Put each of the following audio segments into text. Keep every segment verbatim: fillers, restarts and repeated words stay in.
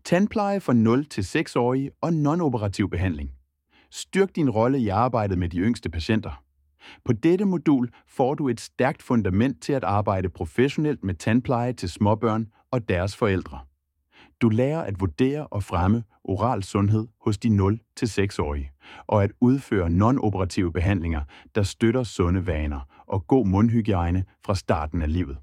Tandpleje for nul til seks-årige og non-operativ behandling. Styrk din rolle i arbejdet med de yngste patienter. På dette modul får du et stærkt fundament til at arbejde professionelt med tandpleje til småbørn og deres forældre. Du lærer at vurdere og fremme oral sundhed hos de nul til seks-årige, og at udføre non-operative behandlinger, der støtter sunde vaner og god mundhygiejne fra starten af livet.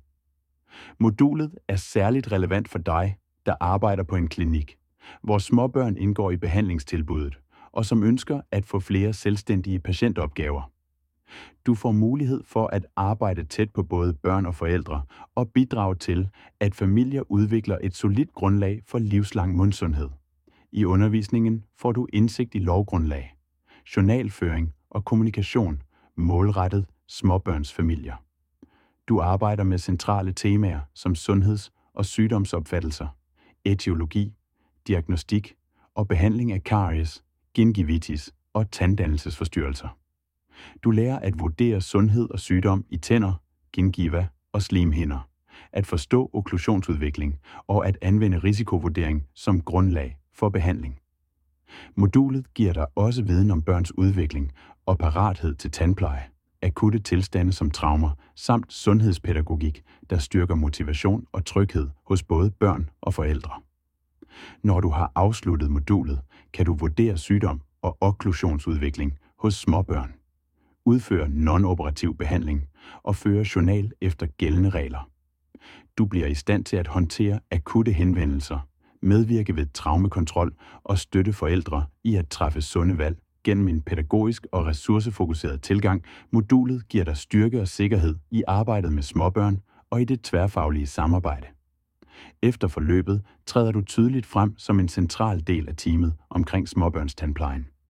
Modulet er særligt relevant for dig, der arbejder på en klinik, hvor småbørn indgår i behandlingstilbuddet, og som ønsker at få flere selvstændige patientopgaver. Du får mulighed for at arbejde tæt på både børn og forældre og bidrage til, at familier udvikler et solidt grundlag for livslang mundsundhed. I undervisningen får du indsigt i lovgrundlag, journalføring og kommunikation målrettet småbørnsfamilier. Du arbejder med centrale temaer som sundheds- og sygdomsopfattelser, etiologi, diagnostik og behandling af karies, gingivitis og tanddannelsesforstyrrelser. Du lærer at vurdere sundhed og sygdom i tænder, gingiva og slimhinder, at forstå okklusionsudvikling og at anvende risikovurdering som grundlag for behandling. Modulet giver dig også viden om børns udvikling og parathed til tandpleje, akutte tilstande som traumer samt sundhedspædagogik, der styrker motivation og tryghed hos både børn og forældre. Når du har afsluttet modulet, kan du vurdere sygdom og okklusionsudvikling hos småbørn, udføre non-operativ behandling og føre journal efter gældende regler. Du bliver i stand til at håndtere akutte henvendelser, medvirke ved traumekontrol og støtte forældre i at træffe sunde valg gennem en pædagogisk og ressourcefokuseret tilgang. Modulet giver dig styrke og sikkerhed i arbejdet med småbørn og i det tværfaglige samarbejde. Efter forløbet træder du tydeligt frem som en central del af teamet omkring småbørnstandplejen.